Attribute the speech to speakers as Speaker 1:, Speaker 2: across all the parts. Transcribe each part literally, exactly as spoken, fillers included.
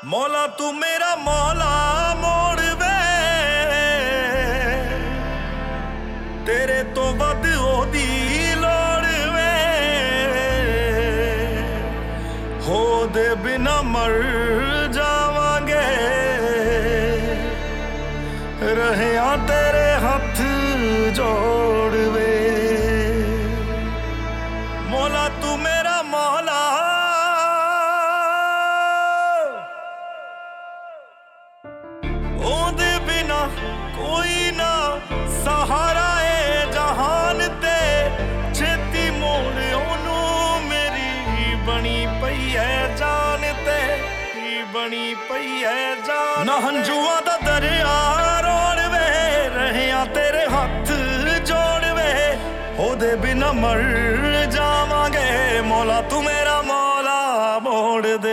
Speaker 1: मौला तू मेरा मौला मोड़ वे तेरे तो वध ओदी लोड़ वे हो दे बिना मर जावांगे रहिया तेरे हथ जोड़ वे मौला तू मेरा मौला ओदे बिना कोई ना सहारा ए जहान ते छेती मोड़ ओनू मेरी बनी पई है जान ते बनी पई है जान ना हंजुआ दा दरिया रोड़ वे रहिया तेरे हथ जोड़ वे ओदे बिना मर जावांगे मौला तू मेरा मौला मोड़ दे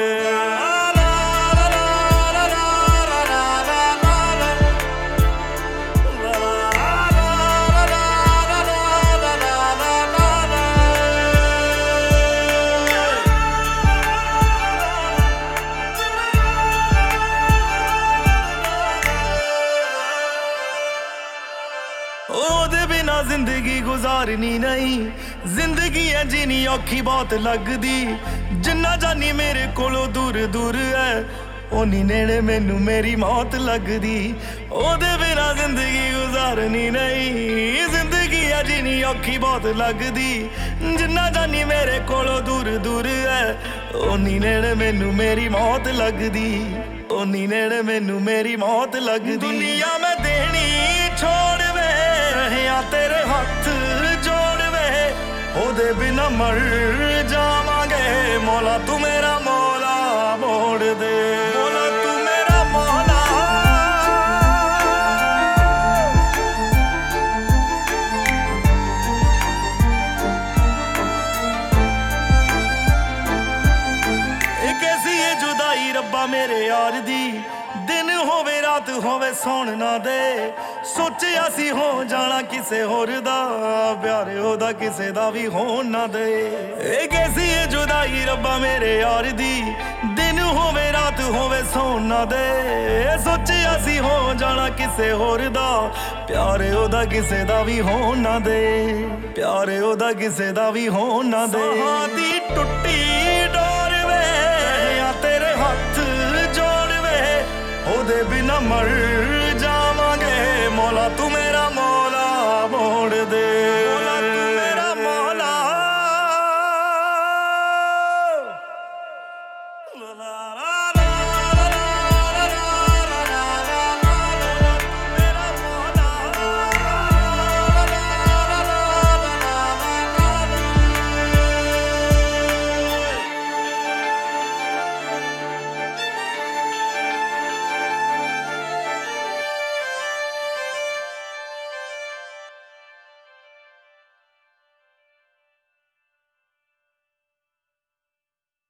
Speaker 1: ओदे बिना जिंदगी गुजारनी नहीं जिंदगी है जीनी औखी बहुत लगदी जिन्ना जानी मेरे कोलों दूर दूर है ओनी नेड़े मैनू मेरी मौत लगदी ओदे बिना जिंदगी गुजारनी नहीं जिंदगी है जीनी औखी बहुत लगदी जिन्ना जानी मेरे कोलों दूर दूर है ओनी नेड़े मैनू मेरी मौत लगदी ओनी नेड़े मैनू मेरी मौत लगदी दुनिया में देनी छोड़ वे रहिया तेरे हथ जोड़ वे ओदे बिना मर जावांगे मौला तू मेरा मौला मोड़ दे मौला तू मेरा मौला एक ऐसी है जुदाई रब्बा मेरे यार दी दिन होवे रात होवे सौण ना दे सोचिया सी हो जाना किसे होर दा प्यार ओदा किसे दा भी होण ना दे ए कैसी है जुदाई रब्बा मेरे यार दी दिन होवे रात होवे सौण ना दे सोचिया सी हो जाना किसे होर दा प्यार ओदा किसे दा भी होण ना दे प्यार ओदा किसे दा भी होण ना दे साहां दी टुट्टी डोर वे तेरे हथ जोड़ वे ओदे बिना मर जावांगे मौला तू मेरा मौला मोड़ दे मौला तू मेरा मौला ला ला ला